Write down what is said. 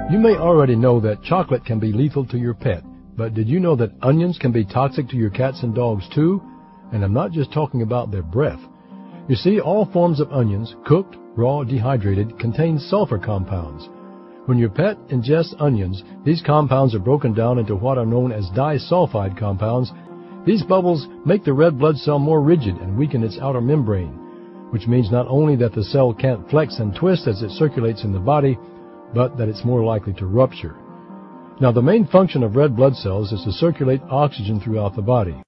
You may already know that chocolate can be lethal to your pet, but did you know that onions can be toxic to your cats and dogs too? And I'm not just talking about their breath. You see, all forms of onions, cooked, raw, dehydrated, contain sulfur compounds. When your pet ingests onions, these compounds are broken down into what are known as disulfide compounds. These bubbles make the red blood cell more rigid and weaken its outer membrane, which means not only that the cell can't flex and twist as it circulates in the body, but that it's more likely to rupture. Now, the main function of red blood cells is to circulate oxygen throughout the body.